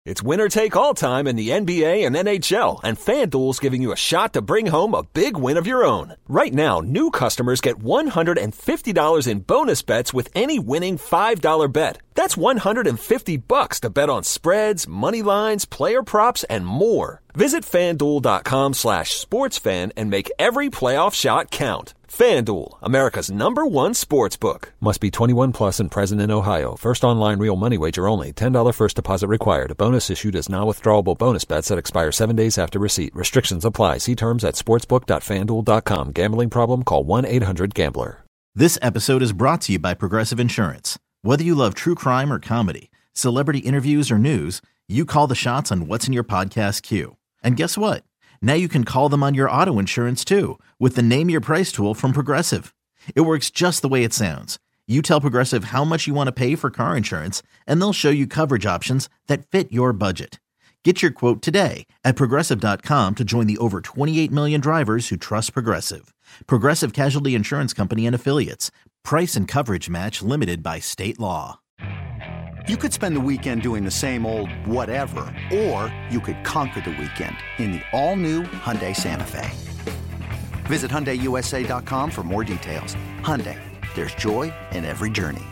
It's winner take all time in the NBA and NHL, and FanDuel's giving you a shot to bring home a big win of your own. Right now, new customers get $150 in bonus bets with any winning $5 bet. That's $150 to bet on spreads, money lines, player props, and more. Visit FanDuel.com/sportsfan and make every playoff shot count. FanDuel, America's #1 sportsbook. Must be 21 plus and present in Ohio. First online real money wager only. $10 first deposit required. Bonus issued as non-withdrawable bonus bets that expire 7 days after receipt. Restrictions apply. See terms at sportsbook.fanduel.com. Gambling problem? Call 1-800-GAMBLER. This episode is brought to you by Progressive Insurance. Whether you love true crime or comedy, celebrity interviews or news, you call the shots on what's in your podcast queue. And guess what? Now you can call them on your auto insurance too with the Name Your Price tool from Progressive. It works just the way it sounds. You tell Progressive how much you want to pay for car insurance, and they'll show you coverage options that fit your budget. Get your quote today at Progressive.com to join the over 28 million drivers who trust Progressive. Progressive Casualty Insurance Company and Affiliates. Price and coverage match limited by state law. You could spend the weekend doing the same old whatever, or you could conquer the weekend in the all-new Hyundai Santa Fe. Visit HyundaiUSA.com for more details. Hyundai, there's joy in every journey.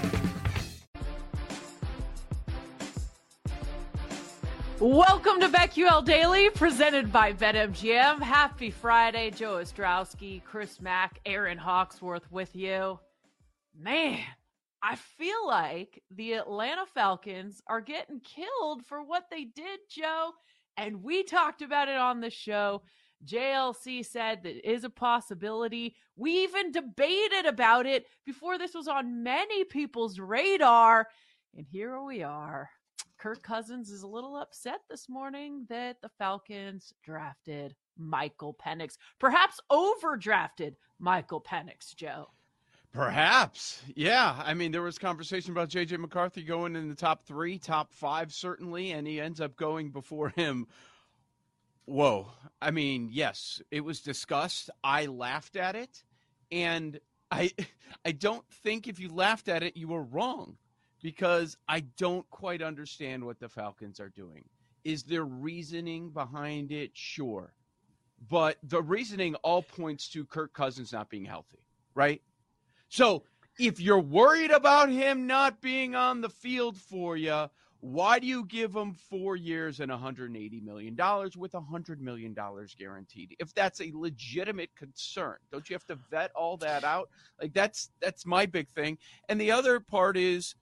Welcome to BetQL Daily, presented by BetMGM. Happy Friday. Joe Ostrowski, Chris Mack, Aaron Hawksworth with you. Man, I feel like the Atlanta Falcons are getting killed for what they did, Joe. And we talked about it on the show. JLC said that is a possibility. We even debated about it before this was on many people's radar. And here we are. Kirk Cousins is a little upset this morning that the Falcons drafted Michael Penix. Perhaps overdrafted Michael Penix, Joe. Perhaps. Yeah. I mean, there was conversation about J.J. McCarthy going in the top 3, top 5, certainly, and he ends up going before him. Whoa. I mean, yes, it was discussed. I laughed at it, and I don't think if you laughed at it, you were wrong, because I don't quite understand what the Falcons are doing. Is there reasoning behind it? Sure. But the reasoning all points to Kirk Cousins not being healthy, right? So if you're worried about him not being on the field for you, why do you give him 4 years and $180 million with $100 million guaranteed? If that's a legitimate concern, don't you have to vet all that out? Like that's my big thing. And the other part is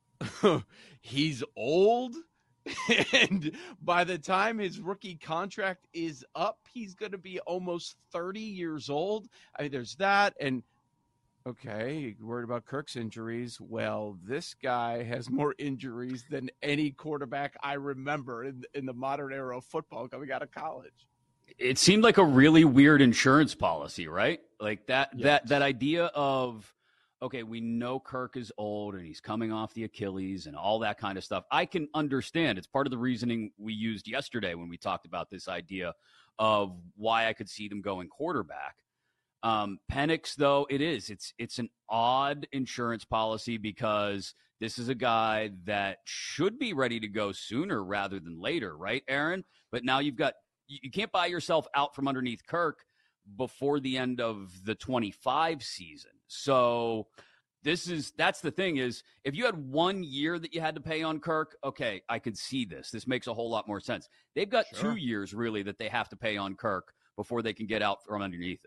he's old. And by the time his rookie contract is up, he's going to be almost 30 years old. I mean, there's that. And okay, worried about Kirk's injuries. Well, this guy has more injuries than any quarterback I remember in the modern era of football coming out of college. It seemed like a really weird insurance policy, right? Like that idea of, okay, we know Kirk is old and he's coming off the Achilles and all that kind of stuff. I can understand. It's part of the reasoning we used yesterday when we talked about this idea of why I could see them going quarterback. Penix, though, it's an odd insurance policy because this is a guy that should be ready to go sooner rather than later, right, Aaron? But now you can't buy yourself out from underneath Kirk before the end of the 25 season. So that's the thing is, if you had 1 year that you had to pay on Kirk, okay, I could see this. This makes a whole lot more sense. They've got 2 years really that they have to pay on Kirk before they can get out from underneath it.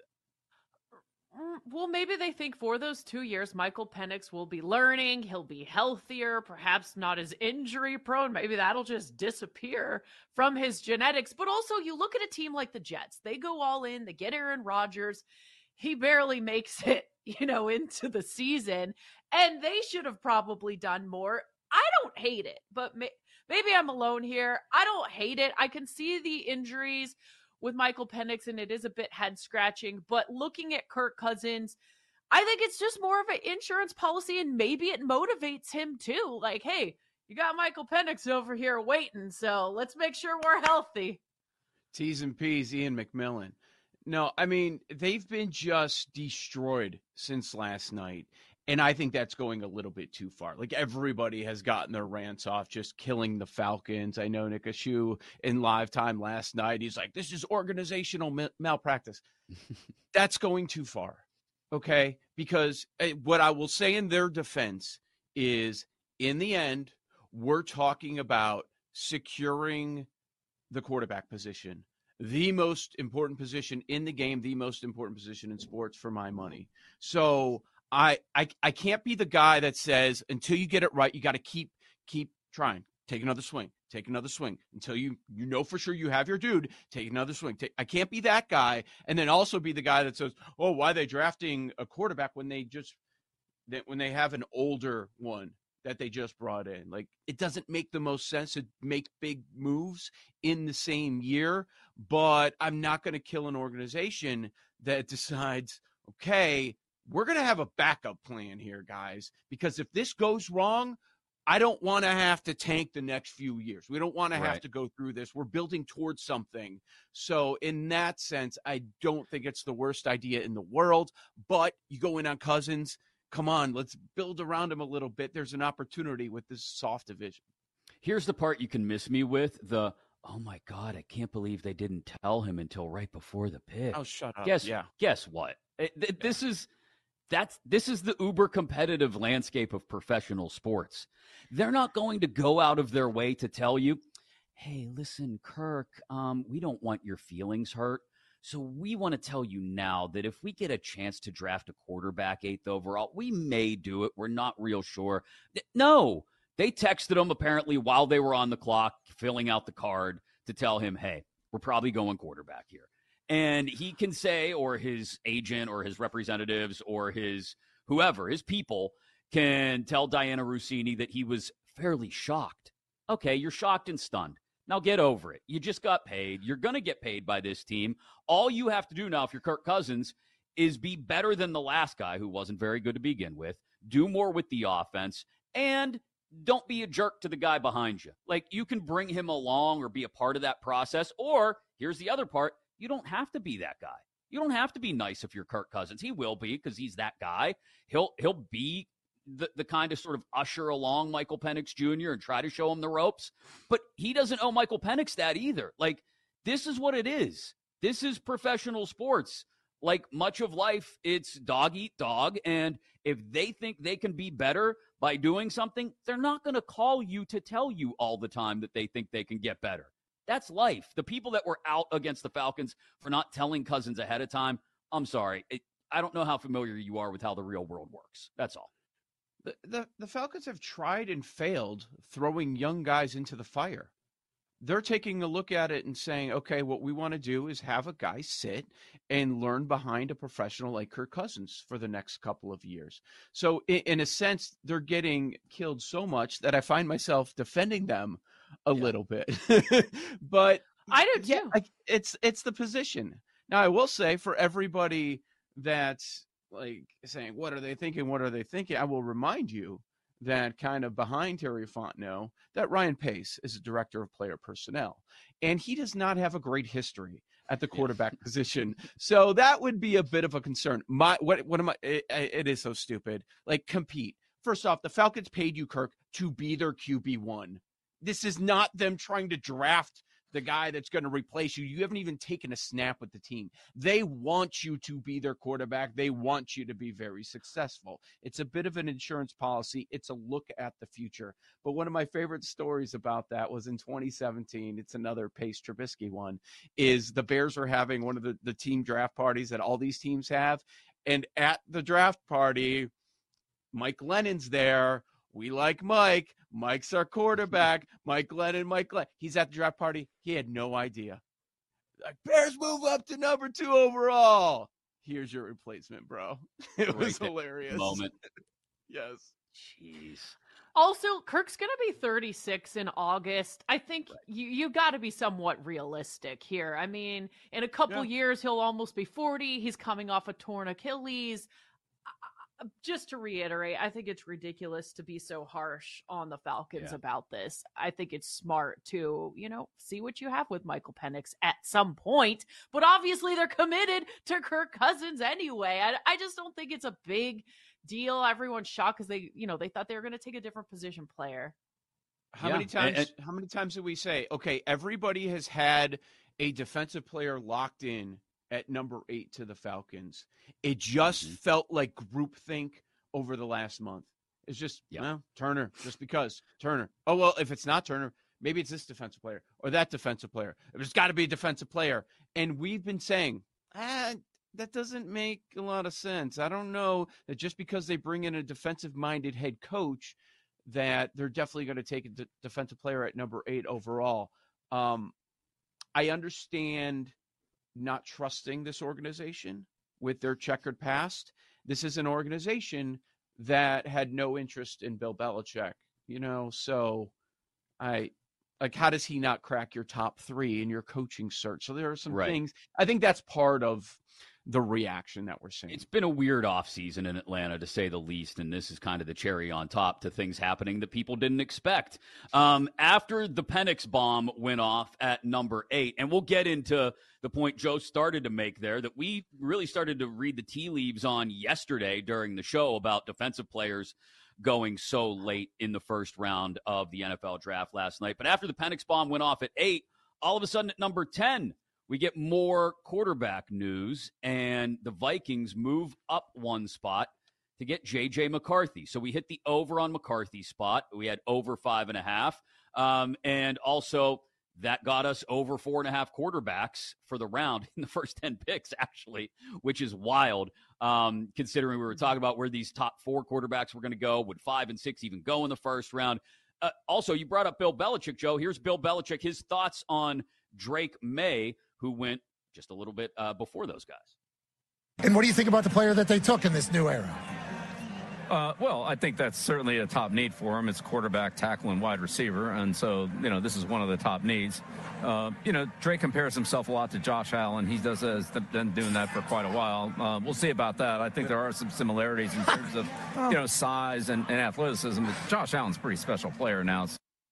Well, maybe they think for those 2 years, Michael Penix will be learning. He'll be healthier, perhaps not as injury prone. Maybe that'll just disappear from his genetics. But also, you look at a team like the Jets. They go all in. They get Aaron Rodgers. He barely makes it, into the season. And they should have probably done more. I don't hate it, but maybe I'm alone here. I don't hate it. I can see the injuries with Michael Penix, and it is a bit head-scratching. But looking at Kirk Cousins, I think it's just more of an insurance policy, and maybe it motivates him too. Like, hey, you got Michael Penix over here waiting, so let's make sure we're healthy. T's and P's, Ian McMillan. No, I mean, they've been just destroyed since last night. And I think that's going a little bit too far. Like, everybody has gotten their rants off just killing the Falcons. I know Nick Ashu in live time last night, he's like, this is organizational malpractice. That's going too far. Okay? Because what I will say in their defense is, in the end, we're talking about securing the quarterback position, the most important position in the game, the most important position in sports for my money. So I can't be the guy that says, until you get it right, you got to keep trying. Take another swing until you know for sure you have your dude. Take another swing. I can't be that guy, and then also be the guy that says, oh, why are they drafting a quarterback when they have an older one that they just brought in? Like, it doesn't make the most sense to make big moves in the same year, but I'm not going to kill an organization that decides, okay, we're going to have a backup plan here, guys, because if this goes wrong, I don't want to have to tank the next few years. We don't want to have to go through this. We're building towards something. So in that sense, I don't think it's the worst idea in the world, but you go in on Cousins, come on, let's build around him a little bit. There's an opportunity with this soft division. Here's the part you can miss me with, oh my God, I can't believe they didn't tell him until right before the pick. Oh, shut up. Guess what? This is the uber competitive landscape of professional sports. They're not going to go out of their way to tell you, hey, listen, Kirk, we don't want your feelings hurt. So we want to tell you now that if we get a chance to draft a quarterback 8th overall, we may do it. We're not real sure. No, they texted him apparently while they were on the clock, filling out the card to tell him, hey, we're probably going quarterback here. And he can say, or his agent or his representatives or his whoever, his people can tell Diana Russini that he was fairly shocked. Okay, you're shocked and stunned. Now get over it. You just got paid. You're going to get paid by this team. All you have to do now, if you're Kirk Cousins, is be better than the last guy who wasn't very good to begin with, do more with the offense, and don't be a jerk to the guy behind you. Like, you can bring him along or be a part of that process, or here's the other part, you don't have to be that guy. You don't have to be nice if you're Kirk Cousins. He will be, because he's that guy. He'll be the kind of sort of usher along Michael Penix Jr. and try to show him the ropes. But he doesn't owe Michael Penix that either. Like, this is what it is. This is professional sports. Like much of life, it's dog eat dog. And if they think they can be better by doing something, they're not going to call you to tell you all the time that they think they can get better. That's life. The people that were out against the Falcons for not telling Cousins ahead of time, I'm sorry. I don't know how familiar you are with how the real world works. That's all. The Falcons have tried and failed throwing young guys into the fire. They're taking a look at it and saying, okay, what we want to do is have a guy sit and learn behind a professional like Kirk Cousins for the next couple of years. So in a sense, they're getting killed so much that I find myself defending them a little bit. But I do too. It's the position. Now, I will say, for everybody that's like saying, what are they thinking? What are they thinking? I will remind you that kind of behind Terry Fontenot, that Ryan Pace is a director of player personnel, and he does not have a great history at the quarterback position. So that would be a bit of a concern. It is so stupid. Like, compete. First off, the Falcons paid you, Kirk, to be their QB1. This is not them trying to draft the guy that's going to replace you. You haven't even taken a snap with the team. They want you to be their quarterback. They want you to be very successful. It's a bit of an insurance policy. It's a look at the future. But one of my favorite stories about that was in 2017. It's another Pace Trubisky one, is the Bears are having one of the team draft parties that all these teams have. And at the draft party, Mike Lennon's there. We like Mike. Mike's our quarterback. Mike Lennon. He's at the draft party. He had no idea. Like, Bears move up to number 2 overall. Here's your replacement, bro. It was hilarious. Moment. Yes. Jeez. Also, Kirk's going to be 36 in August. I think you got to be somewhat realistic here. I mean, in a couple years, he'll almost be 40. He's coming off a torn Achilles. Just to reiterate, I think it's ridiculous to be so harsh on the Falcons about this. I think it's smart to, see what you have with Michael Penix at some point. But obviously they're committed to Kirk Cousins anyway. I just don't think it's a big deal. Everyone's shocked because they thought they were going to take a different position player. How many times did we say, okay, everybody has had a defensive player locked in at number 8 to the Falcons. It just felt like groupthink over the last month. It's just, well, Turner, just because. Turner. Oh, well, if it's not Turner, maybe it's this defensive player or that defensive player. There's got to be a defensive player. And we've been saying, that doesn't make a lot of sense. I don't know that just because they bring in a defensive-minded head coach that they're definitely going to take a defensive player at number 8 overall. I understand not trusting this organization with their checkered past. This is an organization that had no interest in Bill Belichick, so how does he not crack your top 3 in your coaching search? So there are some things. I think that's part of the reaction that we're seeing. It's been a weird offseason in Atlanta, to say the least, and this is kind of the cherry on top to things happening that people didn't expect. After the Penix bomb went off at number 8, and we'll get into the point Joe started to make there, that we really started to read the tea leaves on yesterday during the show about defensive players going so late in the first round of the NFL draft last night. But after the Penix bomb went off at 8, all of a sudden at number 10, we get more quarterback news, and the Vikings move up one spot to get J.J. McCarthy. So we hit the over on McCarthy's spot. We had over 5.5. And also that got us over 4.5 quarterbacks for the round in the first 10 picks, actually, which is wild, considering we were talking about where these top 4 quarterbacks were going to go. Would 5 and 6 even go in the first round? Also, you brought up Bill Belichick, Joe. Here's Bill Belichick, his thoughts on Drake May, who went just a little bit before those guys. And what do you think about the player that they took in this new era? Well, I think that's certainly a top need for him. It's quarterback, tackle, and wide receiver. And so, this is one of the top needs. Drake compares himself a lot to Josh Allen. He has been doing that for quite a while. We'll see about that. I think there are some similarities in terms of, size and athleticism. But Josh Allen's a pretty special player now.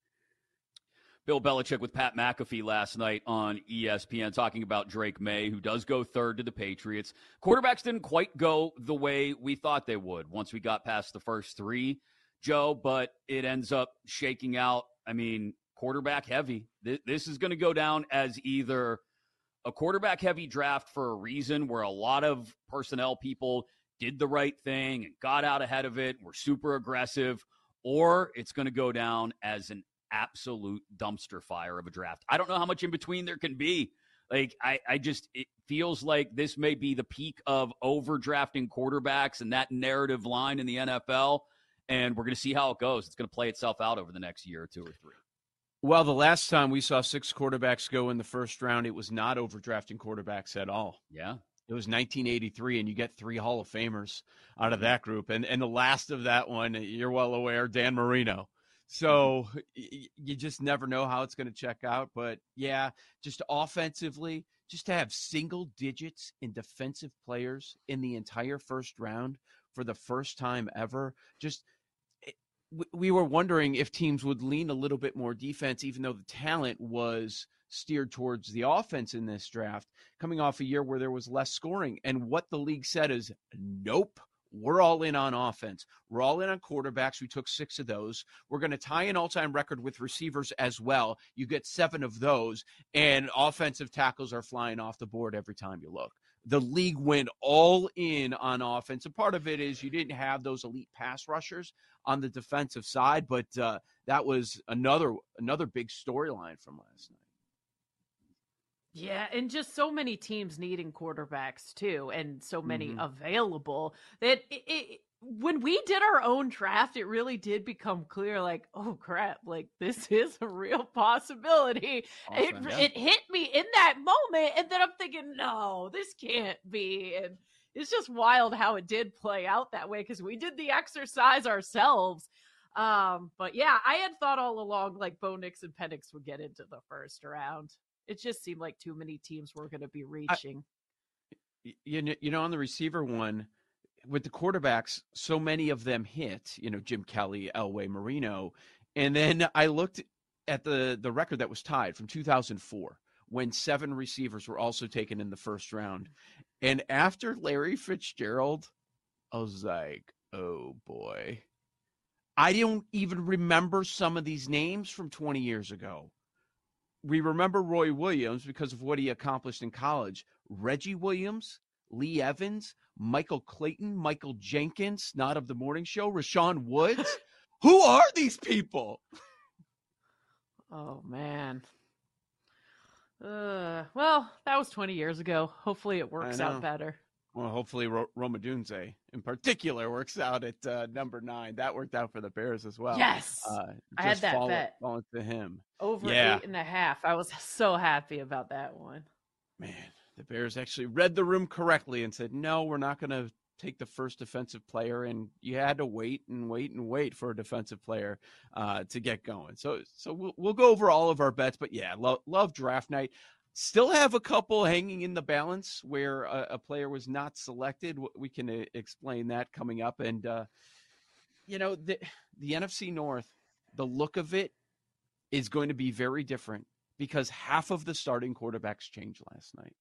Bill Belichick with Pat McAfee last night on ESPN talking about Drake May, who does go third to the Patriots. Quarterbacks didn't quite go the way we thought they would once we got past the first 3, Joe, but it ends up shaking out, quarterback heavy. This is going to go down as either a quarterback heavy draft for a reason where a lot of personnel people did the right thing and got out ahead of it, were super aggressive, or it's going to go down as an absolute dumpster fire of a draft. I don't know how much in between there can be. It feels like this may be the peak of overdrafting quarterbacks and that narrative line in the NFL, and we're going to see how it goes. It's going to play itself out over the next year or 2 or 3. Well, the last time we saw 6 quarterbacks go in the first round, it was not overdrafting quarterbacks at all. Yeah. It was 1983, and you get 3 Hall of Famers out of that group. And the last of that one, you're well aware, Dan Marino. So you just never know how it's going to check out. But, yeah, just offensively, just to have single digits in defensive players in the entire first round for the first time ever, we were wondering if teams would lean a little bit more defense, even though the talent was steered towards the offense in this draft, coming off a year where there was less scoring. And what the league said is, nope. We're all in on offense. We're all in on quarterbacks. We took 6 of those. We're going to tie an all-time record with receivers as well. You get 7 of those, and offensive tackles are flying off the board every time you look. The league went all in on offense. And part of it is you didn't have those elite pass rushers on the defensive side, but that was another big storyline from last night. Yeah, and just so many teams needing quarterbacks too, and so many available that when we did our own draft, it really did become clear, like, oh crap, like this is a real possibility. Awesome, it hit me in that moment, and then I'm thinking, no, this can't be. And it's just wild how it did play out that way because we did the exercise ourselves. But yeah, I had thought all along like Bo Nix and Penix would get into the first round. It just seemed like too many teams were going to be reaching. On the receiver one, with the quarterbacks, so many of them hit, Jim Kelly, Elway, Marino. And then I looked at the record that was tied from 2004 when 7 receivers were also taken in the first round. And after Larry Fitzgerald, I was like, Oh, boy. I don't even remember some of these names from 20 years ago. We remember Roy Williams because of what he accomplished in college. Reggie Williams, Lee Evans, Michael Clayton, Michael Jenkins, not of the morning show, Rashawn Woods. Who are these people? Oh, man. Well, that was 20 years ago. Hopefully it works out better. Well, hopefully Roma Dunze in particular works out at number 9. That worked out for the Bears as well. Yes. I had that bet. Falling to him. Over 8.5. I was so happy about that one. Man, the Bears actually read the room correctly and said, no, we're not going to take the first defensive player. And you had to wait for a defensive player to get going. So we'll go over all of our bets. But yeah, love draft night. Still have a couple hanging in the balance where a player was not selected. We can explain that coming up. And, the NFC North, the look of it is going to be very different because half of the starting quarterbacks changed last night.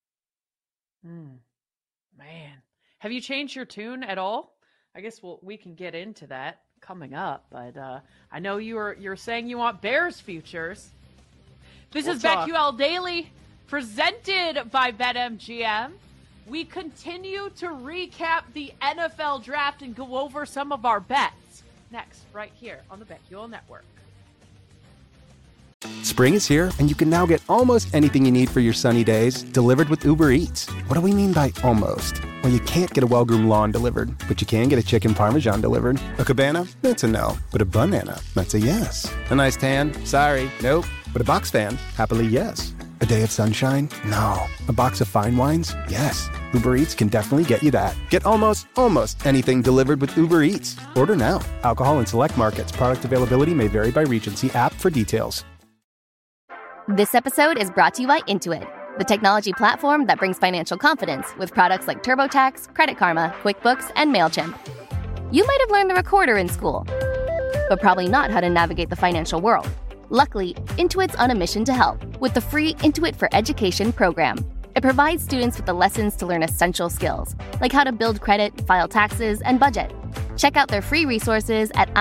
Man, have you changed your tune at all? I guess we can get into that coming up. But I know you're saying you want Bears futures. This is BetQL Daily, presented by BetMGM. We continue to recap the NFL draft and go over some of our bets. Next, right here on the BetQL Network. Spring is here, and you can now get almost anything you need for your sunny days delivered with Uber Eats. What do we mean by almost? Well, you can't get a well-groomed lawn delivered, but you can get a chicken parmesan delivered. A cabana? That's a no. But a banana? That's a yes. A nice tan? Sorry, nope. But a box fan? Happily, yes. A day of sunshine? No. A box of fine wines? Yes. Uber Eats can definitely get you that. Get almost anything delivered with Uber Eats. Order now. Alcohol in select markets. Product availability may vary by region. See app for details. This episode is brought to you by Intuit, the technology platform that brings financial confidence with products like TurboTax, Credit Karma, QuickBooks, and MailChimp. You might have learned the recorder in school, but probably not how to navigate the financial world. Luckily, Intuit's on a mission to help with the free Intuit for Education program. It provides students with the lessons to learn essential skills, like how to build credit, file taxes, and budget. Check out their free resources at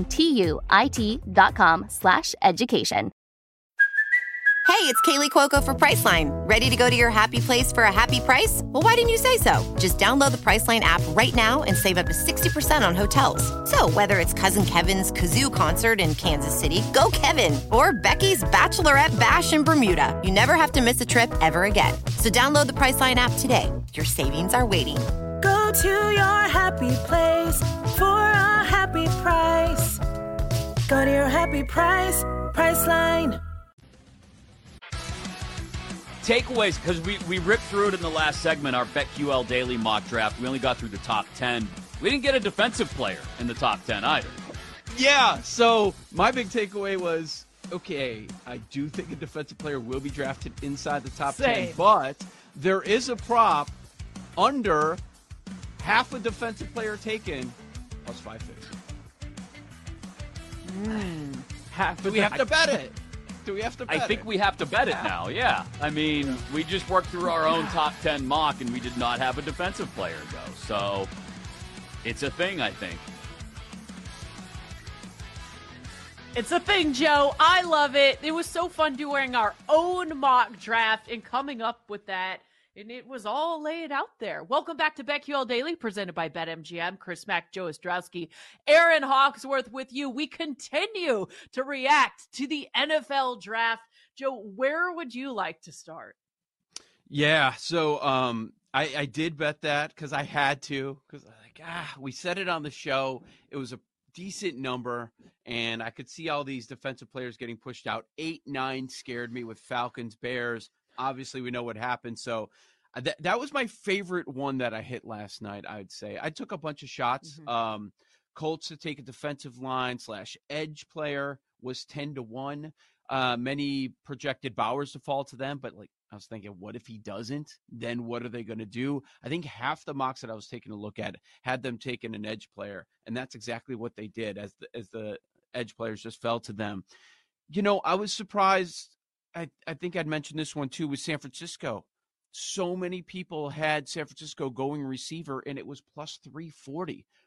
intuit.com/education. Hey, it's Kaylee Cuoco for Priceline. Ready to go to your happy place for a happy price? Well, why didn't you say so? Just download the Priceline app right now and save up to 60% on hotels. So whether it's Cousin Kevin's Kazoo Concert in Kansas City, go Kevin, or Becky's Bachelorette Bash in Bermuda, you never have to miss a trip ever again. So download the Priceline app today. Your savings are waiting. Go to your happy place for a happy price. Go to your happy price, Priceline. Takeaways, because we ripped through it in the last segment, our BetQL Daily mock draft. We only got through the top 10. We didn't get a defensive player in the top 10 either. Yeah, so my big takeaway was, okay, I do think a defensive player will be drafted inside the top 10, but there is a prop under half a defensive player taken plus 550. Do we have to bet it? Do we have to bet I think we have to bet it now, yeah. I mean, we just worked through our own top 10 mock, and we did not have a defensive player go. So it's a thing, I think. It's a thing, Joe. I love it. It was so fun doing our own mock draft and coming up with that. And it was all laid out there. Welcome back to BetQL Daily, presented by BetMGM. Chris Mack, Joe Ostrowski, Aaron Hawksworth with you. We continue to react to the NFL draft. Joe, where would you like to start? Yeah, so I did bet that because I had to. Because we said it on the show. It was a decent number, and I could see all these defensive players getting pushed out. 8-9 scared me with Falcons, Bears. Obviously, we know what happened. So that was my favorite one that I hit last night, I'd say. I took a bunch of shots. Mm-hmm. Colts to take a defensive line / edge player was 10-1. Many projected Bowers to fall to them, but I was thinking, what if he doesn't? Then what are they going to do? I think half the mocks that I was taking a look at had them taking an edge player, and that's exactly what they did as the edge players just fell to them. I was surprised. I think I'd mentioned this one too with San Francisco. So many people had San Francisco going receiver, and it was plus 340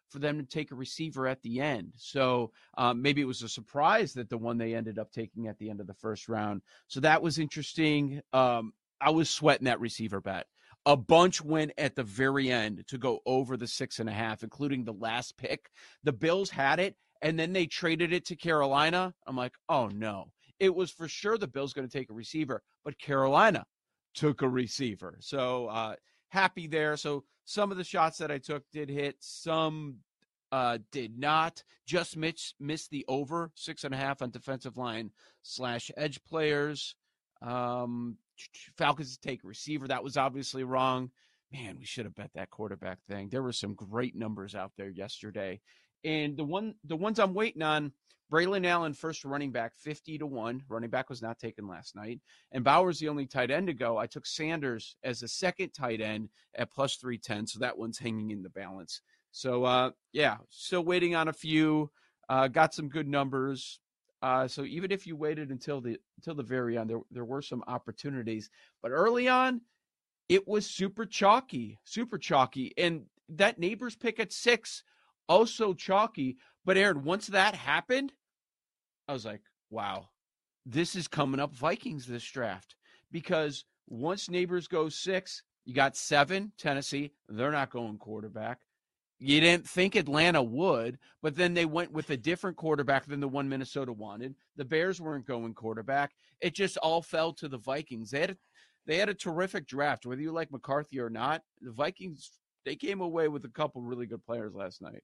for them to take a receiver at the end. So maybe it was a surprise that the one they ended up taking at the end of the first round. So that was interesting. I was sweating that receiver bet. A bunch went at the very end to go over the 6.5, including the last pick. The Bills had it, and then they traded it to Carolina. I'm like, oh, no. It was for sure the Bills going to take a receiver, but Carolina took a receiver. So happy there. So some of the shots that I took did hit. Some did not. Just missed the over 6.5 on defensive line / edge players. Falcons take a receiver. That was obviously wrong. Man, we should have bet that quarterback thing. There were some great numbers out there yesterday. And the ones I'm waiting on, Braylon Allen, first running back, 50-1. Running back was not taken last night. And Bauer's the only tight end to go. I took Sanders as the second tight end at plus 310. So that one's hanging in the balance. So, still waiting on a few. Got some good numbers. So even if you waited until the very end, there were some opportunities. But early on, it was super chalky. And that Neighbors pick at 6, also chalky. But Aaron, once that happened, I was like, wow, this is coming up Vikings this draft. Because once Neighbors goes 6, you got 7, Tennessee. They're not going quarterback. You didn't think Atlanta would, but then they went with a different quarterback than the one Minnesota wanted. The Bears weren't going quarterback. It just all fell to the Vikings. They had a terrific draft. Whether you like McCarthy or not, the Vikings, they came away with a couple really good players last night.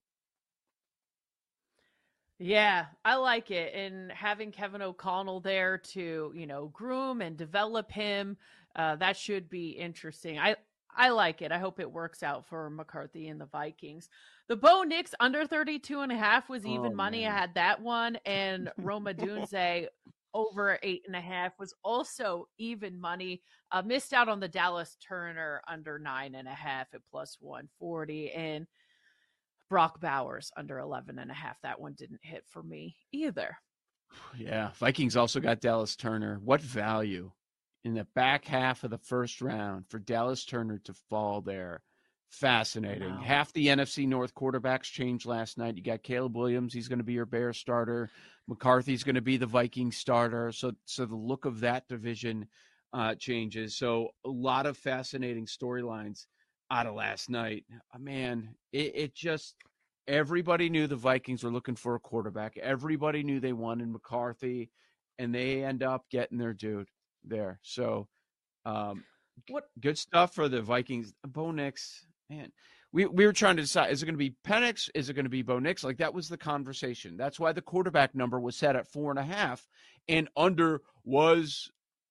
Yeah, I like it. And having Kevin O'Connell there to, groom and develop him, that should be interesting. I like it. I hope it works out for McCarthy and the Vikings. The Bo Nix under 32.5 was even money. Man. I had that one. And Roma Dunze over 8.5 was also even money. Missed out on the Dallas Turner under 9.5 at plus 140. And Brock Bowers under 11.5. That one didn't hit for me either. Yeah. Vikings also got Dallas Turner. What value in the back half of the first round for Dallas Turner to fall there. Fascinating. Wow. Half the NFC North quarterbacks changed last night. You got Caleb Williams. He's going to be your Bears starter. McCarthy's going to be the Vikings starter. So the look of that division changes. So a lot of fascinating storylines out of last night. Man, it just – everybody knew the Vikings were looking for a quarterback. Everybody knew they wanted McCarthy, and they end up getting their dude there. So good stuff for the Vikings. Bo Nix, man, we were trying to decide, is it going to be Penix? Is it going to be Bo Nix? Like, that was the conversation. That's why the quarterback number was set at 4.5, and under was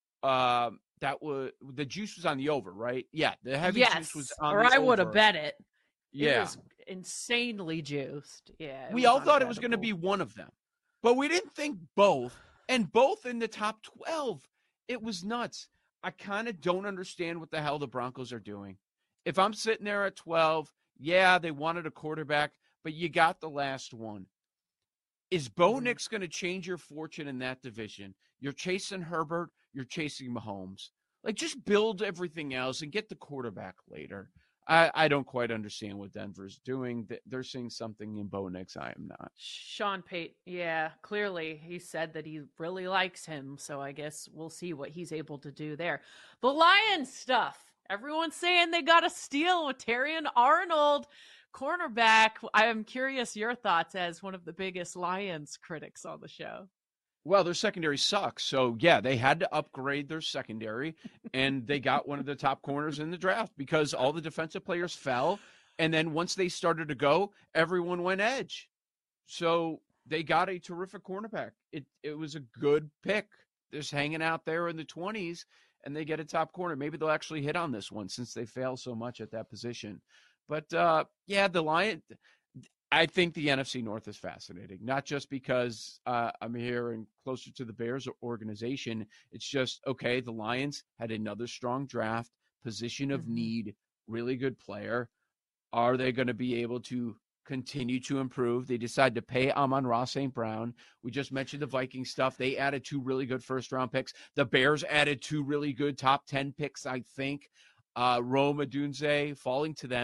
that was the juice was on the over, right? Yeah, the heavy juice was on the over. Or I would have bet it. Yeah, it was insanely juiced. Yeah, we all thought it was going to be one of them, but we didn't think both, and both in the top 12. It was nuts. I kind of don't understand what the hell the Broncos are doing. If I'm sitting there at 12, yeah, they wanted a quarterback, but you got the last one. Is Bo Nix going to change your fortune in that division? You're chasing Herbert. You're chasing Mahomes. Like, just build everything else and get the quarterback later. I don't quite understand what Denver's doing. They're seeing something in Bo Nix. I am not. Sean Payton, yeah, clearly he said that he really likes him, so I guess we'll see what he's able to do there. The Lions stuff. Everyone's saying they got a steal with Terrion Arnold, cornerback. I am curious your thoughts as one of the biggest Lions critics on the show. Well, their secondary sucks. So, yeah, they had to upgrade their secondary, and they got one of the top corners in the draft because all the defensive players fell. And then once they started to go, everyone went edge. So they got a terrific cornerback. It was a good pick. Just hanging out there in the 20s, and they get a top corner. Maybe they'll actually hit on this one since they fail so much at that position. But, the Lions – I think the NFC North is fascinating, not just because I'm here and closer to the Bears organization. It's just, okay, the Lions had another strong draft, position of need, really good player. Are they going to be able to continue to improve? They decide to pay Amon-Ra St. Brown. We just mentioned the Viking stuff. They added 2 really good first-round picks. The Bears added 2 really good top 10 picks, I think. Rome Odunze falling to them.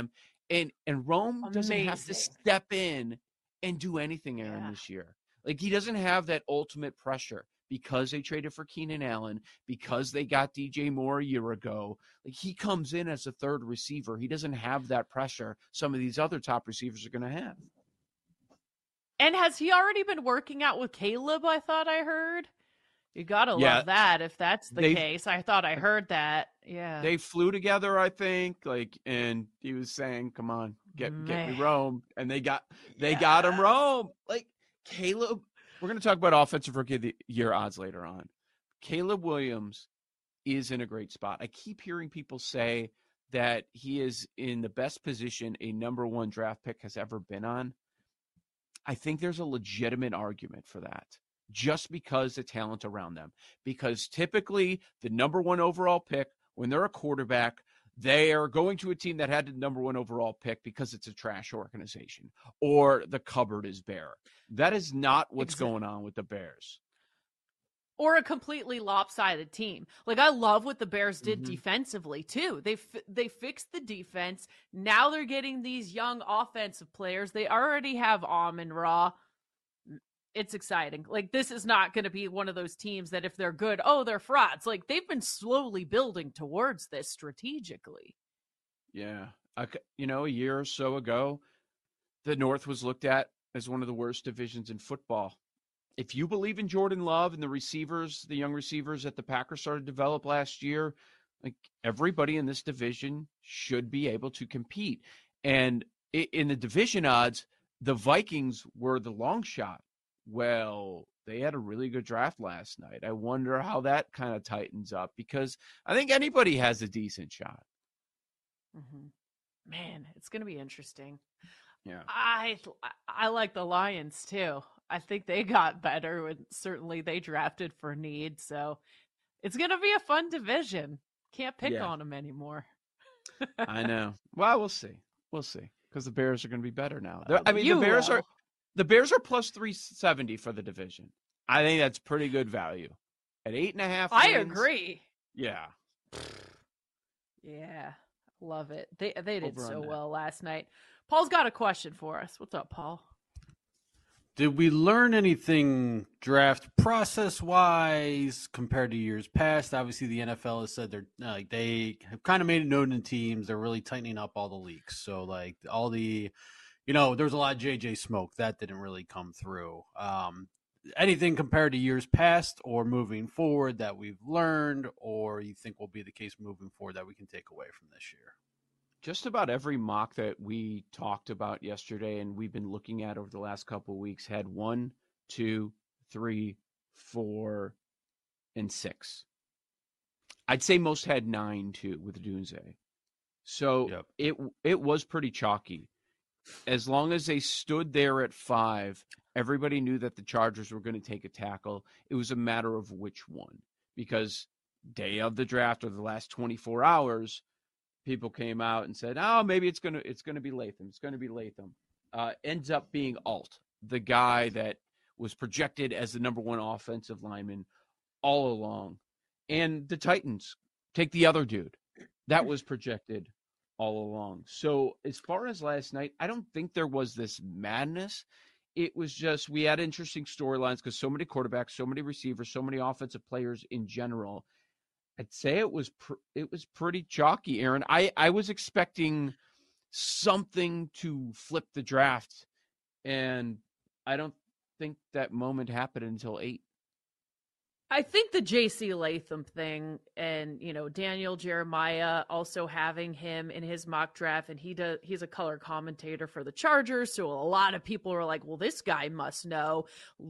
And Rome doesn't have to Amazing. step in and do anything, Aaron, this year. Like, he doesn't have that ultimate pressure because they traded for Keenan Allen, because they got DJ Moore a year ago. Like, he comes in as a third receiver. He doesn't have that pressure some of these other top receivers are going to have. And has he already been working out with Caleb, I thought I heard? You got to love that if that's the case. I thought I heard that. Yeah. They flew together, I think, and he was saying, "Come on, get me Rome." And they got him Rome. Like, Caleb, we're going to talk about offensive rookie of the year odds later on. Caleb Williams is in a great spot. I keep hearing people say that he is in the best position a number 1 draft pick has ever been on. I think there's a legitimate argument for that, just because the talent around them. Because typically the number 1 overall pick, when they're a quarterback, they are going to a team that had the number 1 overall pick because it's a trash organization or the cupboard is bare. That is not what's going on with the Bears. Or a completely lopsided team. Like, I love what the Bears did defensively, too. They fixed the defense. Now they're getting these young offensive players. They already have Amon-Ra. It's exciting. Like, this is not going to be one of those teams that if they're good, they're frauds. Like, they've been slowly building towards this strategically. Yeah. A year or so ago, the North was looked at as one of the worst divisions in football. If you believe in Jordan Love and the receivers, the young receivers that the Packers started to develop last year, like, everybody in this division should be able to compete. And in the division odds, the Vikings were the long shot. Well, they had a really good draft last night. I wonder how that kind of tightens up, because I think anybody has a decent shot. Man, it's going to be interesting. Yeah. I like the Lions too. I think they got better, and certainly they drafted for need. So it's going to be a fun division. Can't pick on them anymore. I know. Well, we'll see. We'll see, because the Bears are going to be better now. The Bears are plus 370 for the division. I think that's pretty good value at 8.5. I agree. Yeah. Yeah. Love it. They did so well last night. Paul's got a question for us. What's up, Paul? Did we learn anything draft process-wise compared to years past? Obviously, the NFL has said they have kind of made it known in teams. They're really tightening up all the leaks. So, like, all the, there's a lot of JJ smoke. That didn't really come through. Anything compared to years past or moving forward that we've learned, or you think will be the case moving forward that we can take away from this year? Just about every mock that we talked about yesterday and we've been looking at over the last couple of weeks had 1, 2, 3, 4, and 6. I'd say most had 9 too with Dunze. So it was pretty chalky. As long as they stood there at 5, everybody knew that the Chargers were going to take a tackle. It was a matter of which one, because day of the draft or the last 24 hours, people came out and said, maybe it's gonna be Latham. It's gonna be Latham. Ends up being Alt, the guy that was projected as the number 1 offensive lineman all along. And the Titans take the other dude that was projected all along. So as far as last night, I don't think there was this madness. It was just, we had interesting storylines because so many quarterbacks, so many receivers, so many offensive players in general. I'd say it was pretty chalky, Aaron. I was expecting something to flip the draft, and I don't think that moment happened until 8. I think the J.C. Latham thing and, Daniel Jeremiah also having him in his mock draft, and he's a color commentator for the Chargers. So a lot of people were like, well, this guy must know,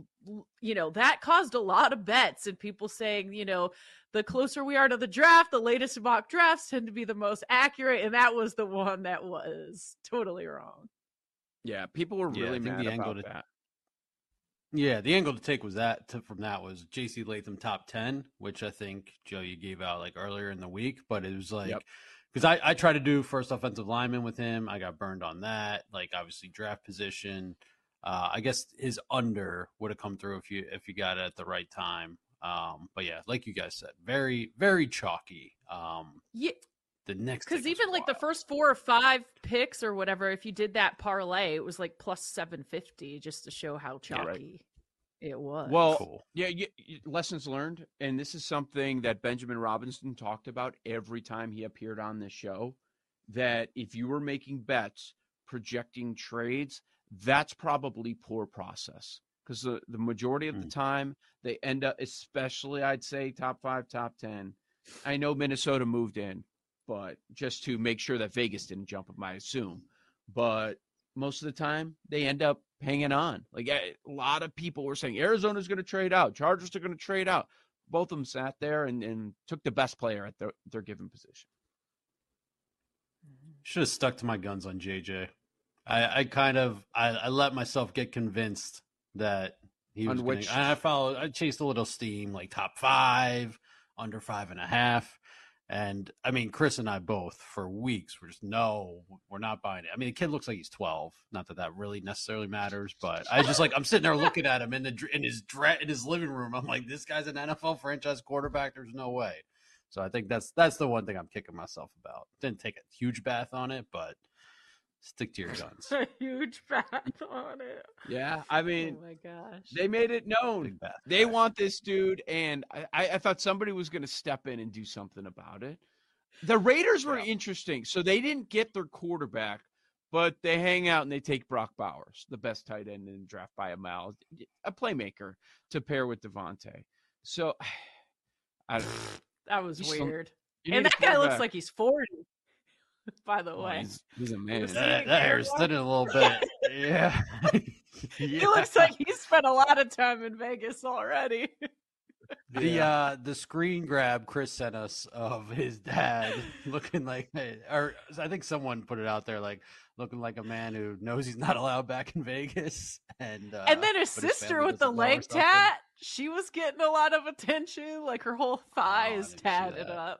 that caused a lot of bets and people saying, the closer we are to the draft, the latest mock drafts tend to be the most accurate. And that was the one that was totally wrong. Yeah. People were really mad about that. Yeah, the angle to take was from that was J.C. Latham top 10, which I think, Joe, you gave out like earlier in the week, but it was like, because I tried to do first offensive lineman with him. I got burned on that. Like, obviously draft position. I guess his under would have come through if you got it at the right time. But yeah, like you guys said, very, very chalky. Yeah. the next. Because even like the first 4 or 5 picks or whatever, if you did that parlay, it was like plus 750 just to show how chalky it was. Well, lessons learned. And this is something that Benjamin Robinson talked about every time he appeared on this show, that if you were making bets, projecting trades, that's probably poor process. Because the majority of the time they end up, especially I'd say top 5, top 10. I know Minnesota moved in, but just to make sure that Vegas didn't jump them, I assume. But most of the time they end up hanging on. Like a lot of people were saying Arizona's going to trade out, Chargers are going to trade out. Both of them sat there and took the best player at their given position. Should have stuck to my guns on JJ. I let myself get convinced that he was going to. I chased a little steam, like top 5, under 5.5. And I mean, Chris and I both for weeks were just, no, we're not buying it. I mean, the kid looks like he's 12. Not that really necessarily matters, but I just I'm sitting there looking at him in his living room. I'm like, this guy's an NFL franchise quarterback. There's no way. So I think that's the one thing I'm kicking myself about. Didn't take a huge bath on it, but stick to your guns. A huge bath on it. Yeah, I mean, oh my gosh, they made it known they want this dude, and I thought somebody was going to step in and do something about it. The Raiders were interesting, so they didn't get their quarterback, but they hang out and they take Brock Bowers, the best tight end in the draft by a mile, a playmaker to pair with Devontae. So, that was weird. And that guy looks like he's 40. By the way, he's a man. That hair's thinning a little bit. Yeah. He looks like he spent a lot of time in Vegas already. The screen grab Chris sent us of his dad looking like, or I think someone put it out there, like looking like a man who knows he's not allowed back in Vegas, and then his sister with the leg tat, she was getting a lot of attention, like her whole thigh is tatted up.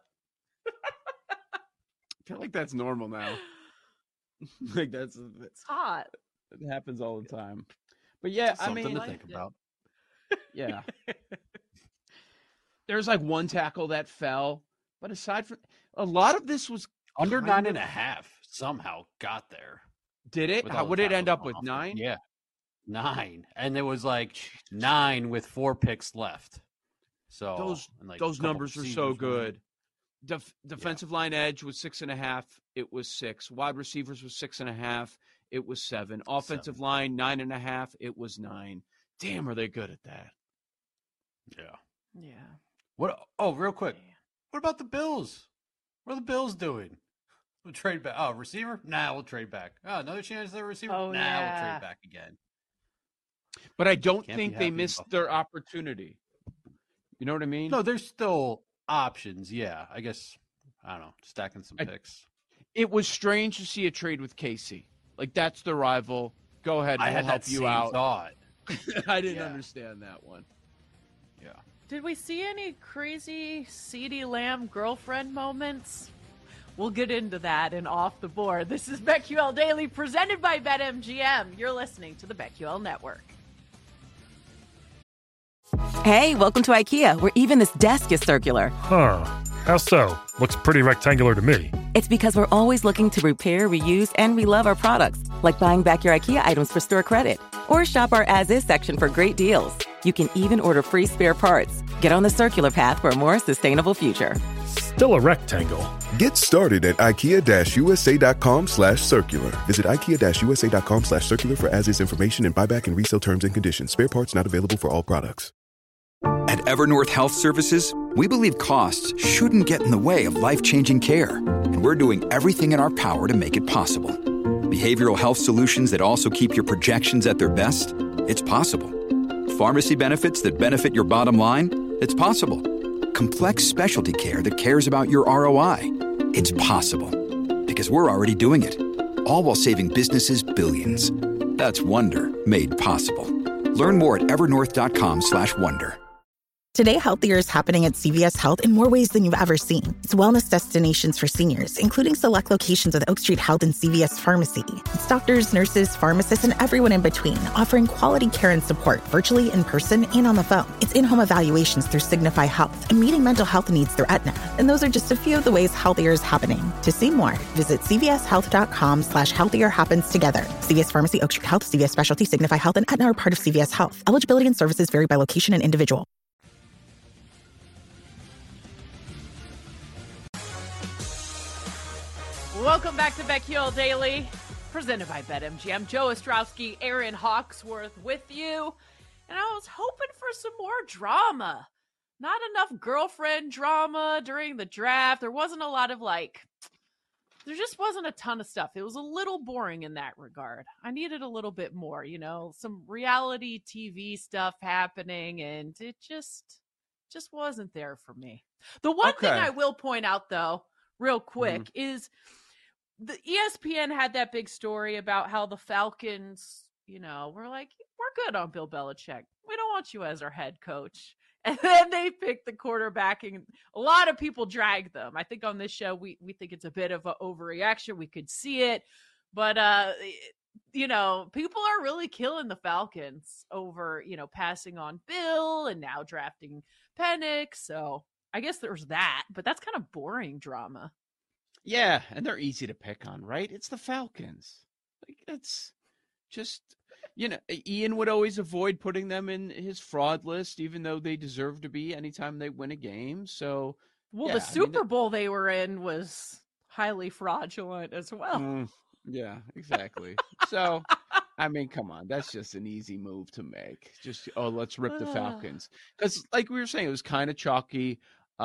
I feel like that's normal now. Like it's hot. It happens all the time. But yeah, something to think about. Yeah. There's like one tackle that fell, but aside from a lot of this was under 9.5 somehow got there. Did it? How would it end up with 9? Yeah. 9. And there was like 9 with 4 picks left. So those numbers are so good. Defensive line edge was 6.5. It was 6. Wide receivers was 6.5. It was 7. Offensive line 9.5. It was 9. Damn, are they good at that? Yeah. What? Oh, real quick. What about the Bills? What are the Bills doing? We'll trade back. Oh, receiver? Nah, we'll trade back. Oh, another chance at a receiver? We'll trade back again. But I don't think they missed their opportunity. You know what I mean? No, there's still options. Yeah, I guess, I don't know, stacking some picks. It was strange to see a trade with KC. Like, that's the rival. Go ahead, we'll help you out. Thought. I didn't understand that one. Yeah. Did we see any crazy CeeDee Lamb girlfriend moments? We'll get into that in Off the Board. This is BetQL Daily, presented by BetMGM. You're listening to the BetQL Network. Hey, welcome to IKEA, where even this desk is circular. Huh. How so? Looks pretty rectangular to me. It's because we're always looking to repair, reuse, and relove our products, like buying back your IKEA items for store credit. Or shop our as-is section for great deals. You can even order free spare parts. Get on the circular path for a more sustainable future. Still a rectangle. Get started at IKEA-USA.com/circular. Visit IKEA-USA.com/circular for as-is information and buyback and resale terms and conditions. Spare parts not available for all products. At Evernorth Health Services, we believe costs shouldn't get in the way of life-changing care. And we're doing everything in our power to make it possible. Behavioral health solutions that also keep your projections at their best? It's possible. Pharmacy benefits that benefit your bottom line? It's possible. Complex specialty care that cares about your ROI? It's possible. Because we're already doing it. All while saving businesses billions. That's Wonder made possible. Learn more at evernorth.com/wonder. Today, healthier is happening at CVS Health in more ways than you've ever seen. It's wellness destinations for seniors, including select locations with Oak Street Health and CVS Pharmacy. It's doctors, nurses, pharmacists, and everyone in between, offering quality care and support virtually, in person, and on the phone. It's in-home evaluations through Signify Health and meeting mental health needs through Aetna. And those are just a few of the ways healthier is happening. To see more, visit cvshealth.com/healthier happens together. CVS Pharmacy, Oak Street Health, CVS Specialty, Signify Health, and Aetna are part of CVS Health. Eligibility and services vary by location and individual. Welcome back to BetQL Daily, presented by BetMGM. Joe Ostrowski, Aaron Hawksworth with you. And I was hoping for some more drama. Not enough girlfriend drama during the draft. There wasn't a lot of there just wasn't a ton of stuff. It was a little boring in that regard. I needed a little bit more, some reality TV stuff happening, and it just wasn't there for me. The one thing I will point out, though, real quick, is the ESPN had that big story about how the Falcons, were like, we're good on Bill Belichick. We don't want you as our head coach. And then they picked the quarterback, and a lot of people drag them. I think on this show, we think it's a bit of an overreaction. We could see it. But, people are really killing the Falcons over, passing on Bill and now drafting Penix. So I guess there's that, but that's kind of boring drama. Yeah, and they're easy to pick on, right? It's the Falcons. It's just, Ian would always avoid putting them in his fraud list, even though they deserve to be anytime they win a game. So, the Super Bowl they were in was highly fraudulent as well. Yeah, exactly. So, come on. That's just an easy move to make. Just, let's rip the Falcons. Because, like we were saying, it was kind of chalky.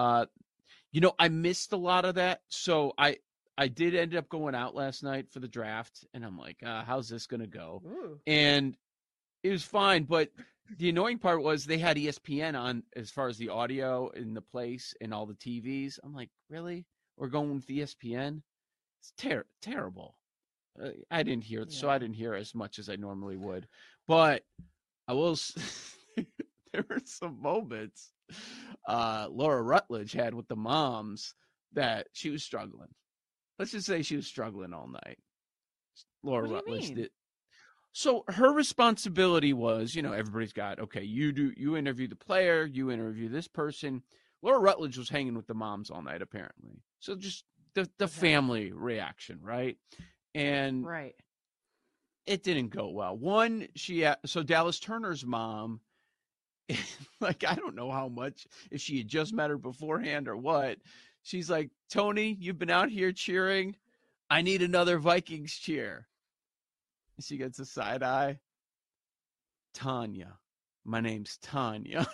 I missed a lot of that. So I did end up going out last night for the draft, and I'm like, how's this going to go? Ooh. And it was fine. But the annoying part was they had ESPN on as far as the audio in the place and all the TVs. I'm like, really? We're going with ESPN? It's terrible. I didn't hear it, so I didn't hear as much as I normally would. But I will there were some moments Laura Rutledge had with the moms that she was struggling. Let's just say she was struggling all night. Laura Rutledge did. So her responsibility was, everybody's got, okay, you interview the player, you interview this person. Laura Rutledge was hanging with the moms all night, apparently. So just the family reaction, right? And it didn't go well. One, so Dallas Turner's mom, I don't know how much, if she had just met her beforehand or what. She's like, Tony, you've been out here cheering. I need another Vikings cheer. She gets a side eye. Tanya. My name's Tanya.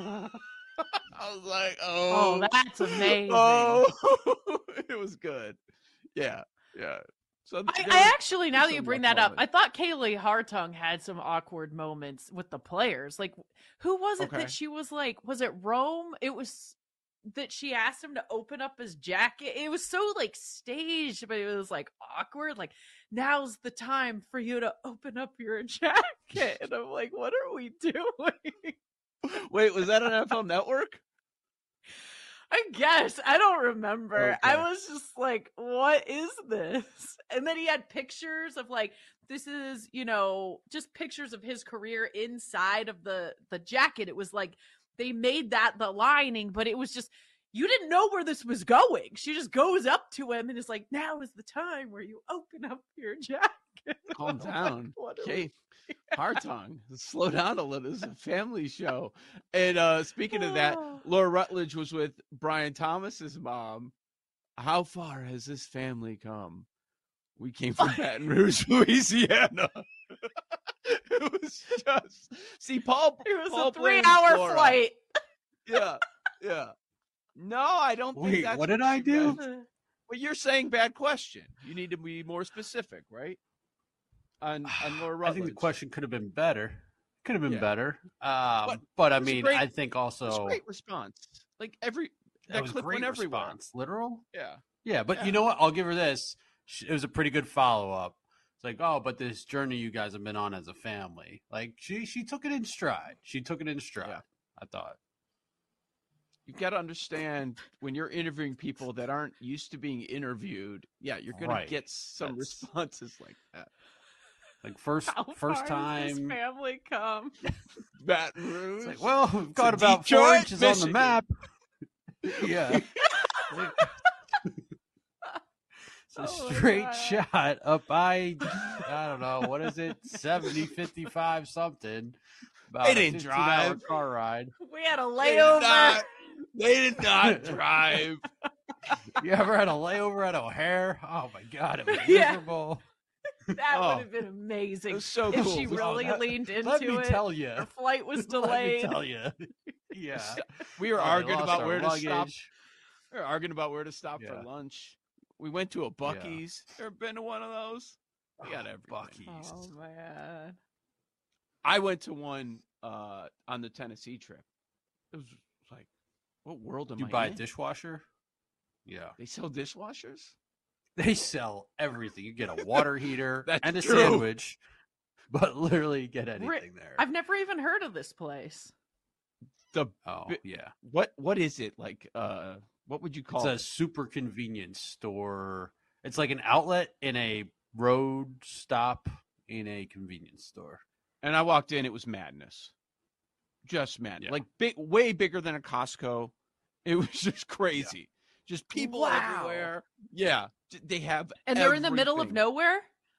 I was like, oh, that's amazing. Oh, it was good. Yeah. So I actually, now that you bring that up, I thought Kaylee Hartung had some awkward moments with the players. Like, who was it that she was like, was it Rome? It was that she asked him to open up his jacket. It was so staged, but it was awkward. Like, now's the time for you to open up your jacket. And I'm like, what are we doing? Wait, was that on NFL Network? I guess. I don't remember. Okay. I was just like, what is this? And then he had pictures of this is, just pictures of his career inside of the jacket. It was like they made that the lining, but it was just, you didn't know where this was going. She just goes up to him and is like, now is the time where you open up your jacket. Calm down. Okay. Hartung, slow down a little. This is a family show. And speaking of that, Laura Rutledge was with Brian Thomas's mom. How far has this family come? We came from Baton Rouge, Louisiana. It was just Paul. It was a 3-hour flight. Yeah. No, I don't think Wait, that's what did I do? Well, you're saying bad question. You need to be more specific, right? On Laura Rutledge. I think the question could have been better. Could have been better. But I mean, I think also. It was a great response. That clip went everywhere. Response. Literal? Yeah. Yeah, but you know what? I'll give her this. It was a pretty good follow-up. It's like, oh, but this journey you guys have been on as a family. She took it in stride. Yeah. I thought. You've got to understand when you're interviewing people that aren't used to being interviewed. Yeah, you're going to get some responses like that. Like first How far time does this family come? Baton Rouge. It's like, well, we've got about 4 inches on the map. Yeah. It's a straight shot up I don't know, what is it? 70, 55 something. About They didn't drive. Car ride. We had a layover. They did not drive. You ever had a layover at O'Hare? Oh my God, it was Yeah. miserable. That would have been amazing. It was so if cool. she really leaned into let me it. tell you. Her flight was Let delayed. me tell you. Yeah. We were Oh, they arguing lost about our where to stop. luggage. We were arguing about where to stop Yeah. for lunch. We went to a Buc-ee's. Ever been to one of those? We got everything. Buc-ee's. Oh man. I went to one on the Tennessee trip. It was like, what world am You I buy a in? dishwasher? Yeah. They sell dishwashers? They sell everything. You get a water heater That's and a true. sandwich, but literally get anything there. I've never even heard of this place. Yeah. What is it like? What would you call It's a it? super convenience store. It's like an outlet in a road stop in a convenience store. And I walked in, it was madness. Just madness. Like way bigger than a Costco. It was just crazy. Just people everywhere. Yeah. They have And they're in the middle of everything. nowhere?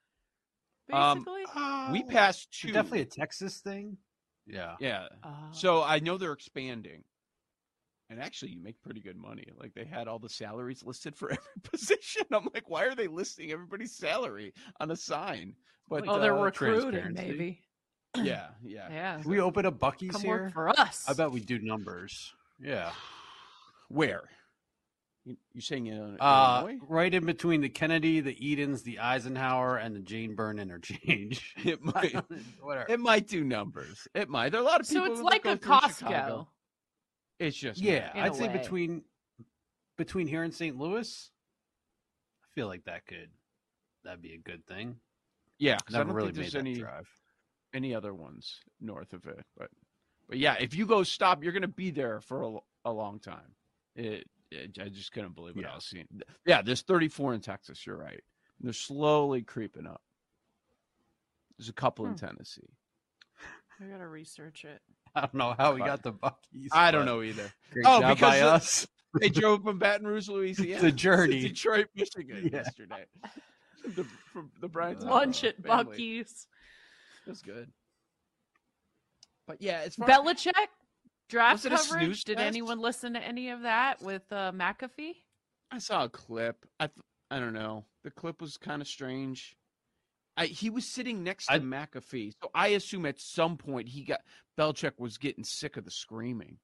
Um, Basically? We passed two. Definitely a Texas thing. Yeah. Yeah. So I know they're expanding. And actually, you make pretty good money. Like, they had all the salaries listed for every position. I'm like, why are they listing everybody's salary on a sign? But they're recruiting, transparency. maybe. Yeah. Yeah. Can we open a Buc-ee's Come here? work for us. I bet we do numbers. Yeah. Where? You're saying in Illinois? Right in between the Kennedy, the Edens, the Eisenhower, and the Jane Byrne interchange. It might. Whatever. It might do numbers. It might. There are a lot of people. So it's that like go a through Costco. Chicago. It's just Yeah, in I'd a say way. between here and St. Louis, I feel like that'd be a good thing. Yeah, because I Never don't really think made there's that any drive. any other ones north of it. But yeah, if you go stop, you're going to be there for a long time. I just couldn't believe what I was seeing. Yeah, there's 34 in Texas. You're right. They're slowly creeping up. There's a couple in Tennessee. I gotta research it. I don't know how we got the Buc-ee's. I don't but know either. Great Oh, job because by us. They drove from Baton Rouge, Louisiana. It's a journey. To Detroit, Michigan Yeah. yesterday. From the Bryant Lunch at family. Buc-ee's. It was good. But yeah, it's Belichick draft Was it a coverage. snooze Did fest? anyone listen to any of that with McAfee? I saw a clip. I don't know. The clip was kind of strange. He was sitting next to McAfee, so I assume at some point Belichick was getting sick of the screaming.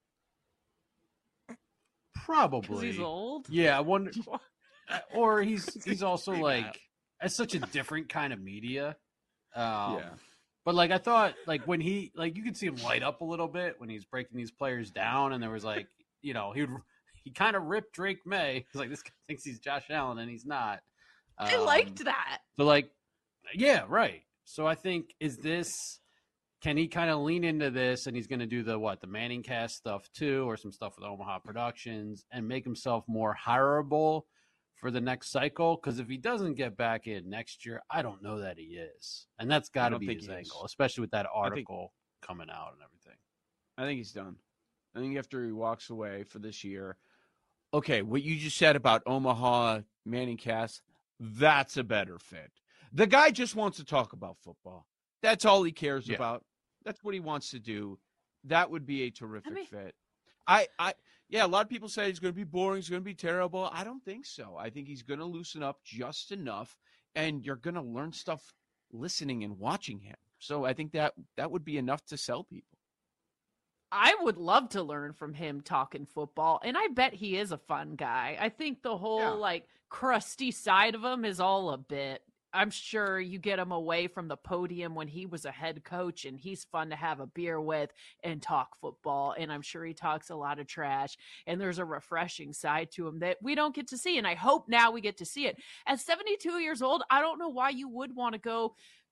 Probably. Because he's old? Yeah, I wonder. Or he's also like it's such a different kind of media. Yeah. But like I thought, like when you could see him light up a little bit when he's breaking these players down, and there was like, he kind of ripped Drake May. He's like, this guy thinks he's Josh Allen, and he's not. I liked that. So like, yeah, right. So I think can he kind of lean into this, and he's going to do the Manning Cast stuff too, or some stuff with Omaha Productions, and make himself more hireable for the next cycle? Because if he doesn't get back in next year, I don't know that he is, and that's got to don't be think his he is. angle, especially with that article coming out and everything. I think he's done. I think after he walks away for this year. Okay, what you just said about Omaha Manning Cast, that's a better fit. The guy just wants to talk about football. That's all he cares about. That's what he wants to do. That would be a terrific fit. Yeah, a lot of people say he's going to be boring, he's going to be terrible. I don't think so. I think he's going to loosen up just enough, and you're going to learn stuff listening and watching him. So I think that would be enough to sell people. I would love to learn from him talking football, and I bet he is a fun guy. I think the whole crusty side of him is all a bit. I'm sure you get him away from the podium when he was a head coach, and he's fun to have a beer with and talk football. And I'm sure he talks a lot of trash, and there's a refreshing side to him that we don't get to see. And I hope now we get to see it. At 72 years old, I don't know why you would want to go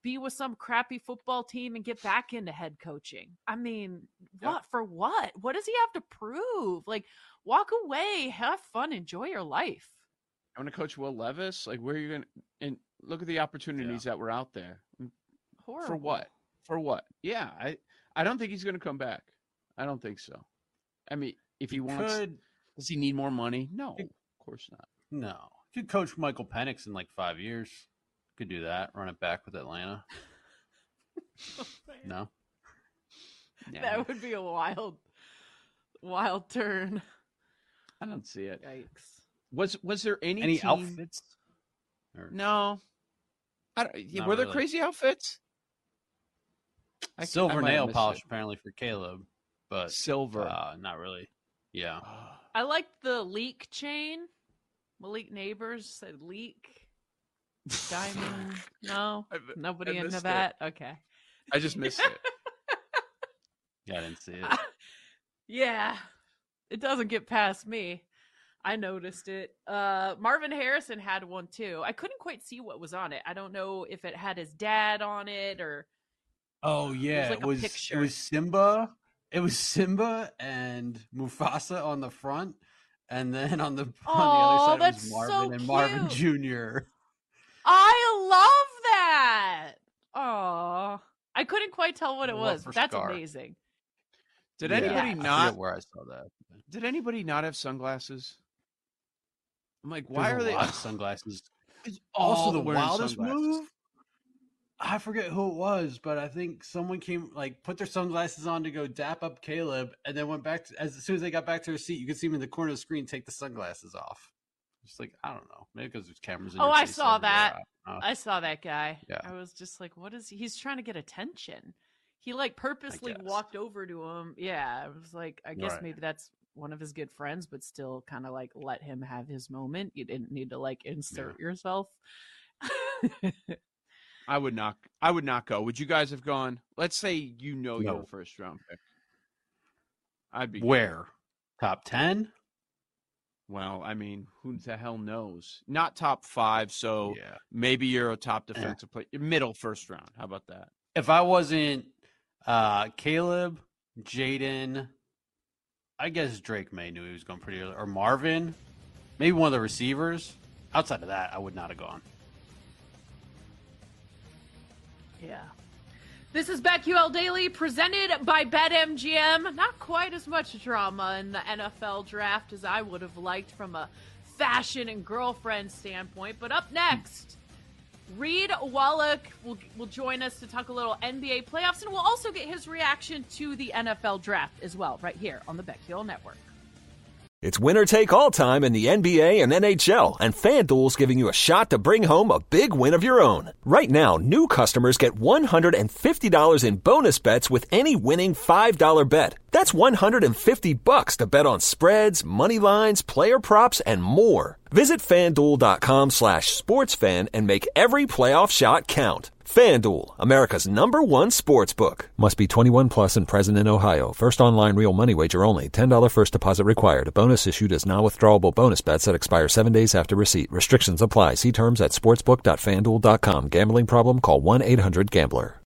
be with some crappy football team and get back into head coaching. I mean, what for what? What does he have to prove? Like, walk away, have fun, enjoy your life. I want to coach Will Levis. Like, where are you going to – and look at the opportunities that were out there. Horrible. For what? For what? Yeah, I don't think he's going to come back. I don't think so. I mean, if he wants – does he need more money? No, of course not. No. Could coach Michael Penix in like 5 years. Could do that. Run it back with Atlanta. No? Yeah. That would be a wild turn. I don't see it. Yikes. Was there any team... outfits? No. Were there crazy outfits? Silver nail polish apparently for Caleb, but silver. Not really. Yeah. I liked the leak chain. Malik Neighbors said leak. Diamond. No? Nobody into that? Okay. I just missed it. Yeah, I didn't see it. Yeah. It doesn't get past me. I noticed it. Marvin Harrison had one too. I couldn't quite see what was on it. I don't know if it had his dad on it or. Oh yeah, it was Simba. It was Simba and Mufasa on the front, and then on the other side it was Marvin and Marvin Jr. I love that. Oh, I couldn't quite tell what it was. That's amazing. Did anybody not? I forget where I saw that. Did anybody not have sunglasses? I'm like, why are they sunglasses? It's also the wildest move. I forget who it was, but I think someone came, put their sunglasses on to go dap up Caleb, and then went back as soon as they got back to their seat, you could see him in the corner of the screen take the sunglasses off. Just I don't know, maybe because there's cameras in your I face saw everywhere. that. I saw that guy. Yeah. I was just like, what is he? He's trying to get attention. He purposely walked over to him. Yeah, I was like, I guess maybe that's one of his good friends, but still kind of let him have his moment. You didn't need to insert yourself. I would not go. Would you guys have gone? Let's say you're a first round pick. I'd be where? Top 10? Well, I mean, who the hell knows? Not top 5, so maybe you're a top defensive player. Middle first round. How about that? If I wasn't Caleb, Jaden, I guess Drake May knew he was going pretty early, or Marvin, maybe one of the receivers. Outside of that, I would not have gone. Yeah. This is BetQL Daily presented by BetMGM. Not quite as much drama in the NFL draft as I would have liked from a fashion and girlfriend standpoint. But up next, Reed Wallach will join us to talk a little NBA playoffs, and we'll also get his reaction to the NFL draft as well, right here on the BetQL Network. It's winner take all time in the NBA and NHL, and FanDuel's giving you a shot to bring home a big win of your own. Right now, new customers get $150 in bonus bets with any winning $5 bet. That's $150 to bet on spreads, money lines, player props, and more. Visit FanDuel.com/sportsfan and make every playoff shot count. FanDuel, America's #1 sportsbook. Must be 21 plus and present in Ohio. First online real money wager only. $10 first deposit required. Bonus issued as non-withdrawable bonus bets that expire 7 days after receipt. Restrictions apply. See terms at sportsbook.fanduel.com. Gambling problem? Call 1-800-GAMBLER.